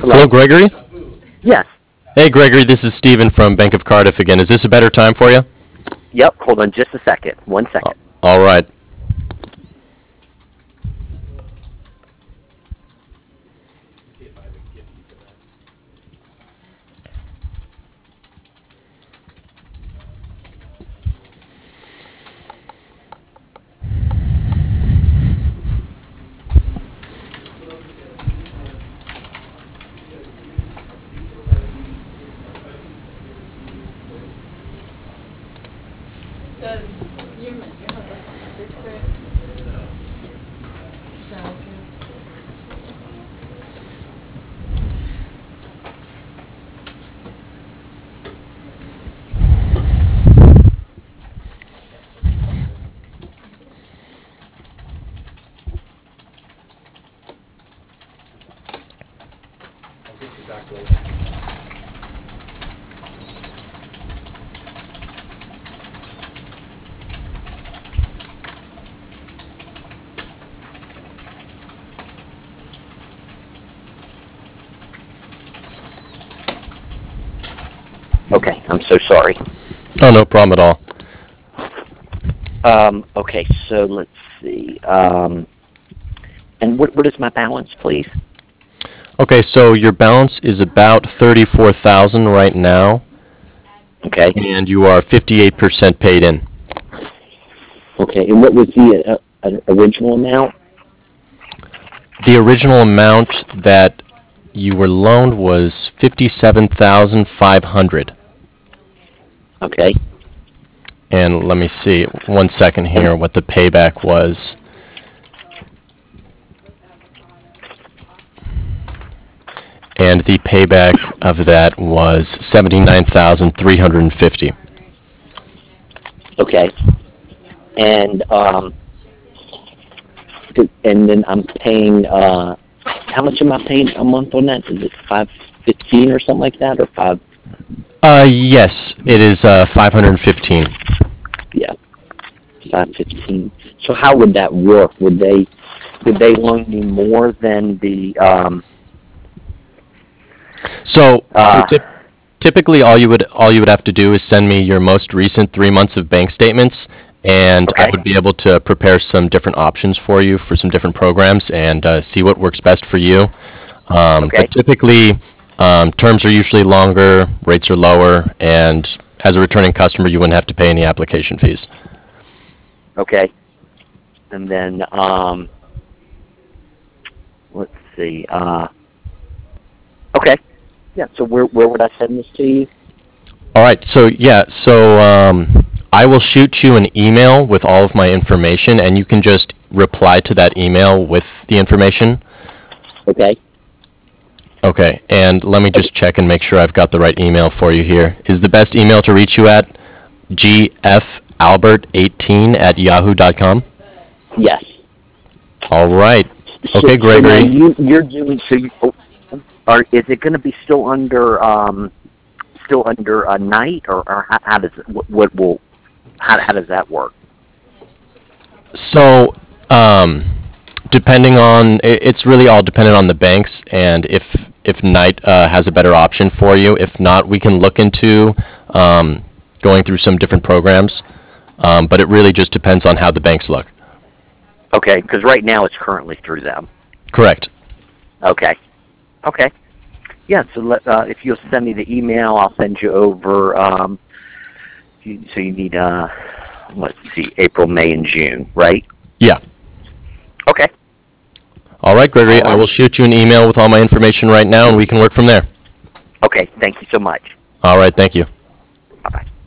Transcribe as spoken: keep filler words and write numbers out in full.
Hello, Gregory? Yes. Hey, Gregory, this is Steven from Bank of Cardiff again. Is this a better time for you? Yep, hold on just a second. One second. All right. Okay, I'm so sorry. Oh, no problem at all. Um, okay, so let's see. Um, and what, what is my balance, please? Okay, so your balance is about thirty-four thousand dollars right now, Okay. and you are fifty-eight percent paid in. Okay, and what was the uh, uh, original amount? The original amount that you were loaned was fifty-seven thousand five hundred dollars. Okay. And let me see, one second here, what the payback was. And the payback of that was seventy-nine thousand three hundred fifty dollars. Okay. And, um, and then I'm paying, uh, how much am I paying a month on that? Is it five fifteen or something like that, or five? Uh, yes, it is uh, five hundred fifteen. Yeah, five fifteen. So how would that work? Would they would they loan me more than the um? So, Uh, so typ- typically, all you would all you would have to do is send me your most recent three months of bank statements, and I Okay. would be able to prepare some different options for you for some different programs and uh, see what works best for you. Um, Okay. But typically, um, terms are usually longer, rates are lower, and as a returning customer, you wouldn't have to pay any application fees. Okay. And then um, let's see. Uh, okay. Yeah. So where where would I send this to you? All right. So yeah. So um, I will shoot you an email with all of my information, and you can just reply to that email with the information. Okay. Okay. And let me just check and make sure I've got the right email for you here. Is the best email to reach you at g f albert eighteen at yahoo dot com? Yes. All right. So, Okay, so now Gregory. you you're doing so. You, are is it going to be still under um still under a night, or, or how, how does it, what, what will how how does that work? So, um, depending on, i- it's really all dependent on the banks and if if Knight uh, has a better option for you. If not, we can look into um, going through some different programs. Um, but it really just depends on how the banks look. Okay, because right now it's currently through them. Correct. Okay. Okay. Yeah. So let, uh, if you'll send me the email, I'll send you over. Um, you, so you need uh, let's see, April, May, and June, right? Yeah. Okay. All right, Gregory. All I right. will shoot you an email with all my information right now, and we can work from there. Okay. Thank you so much. All right. Thank you. Bye bye.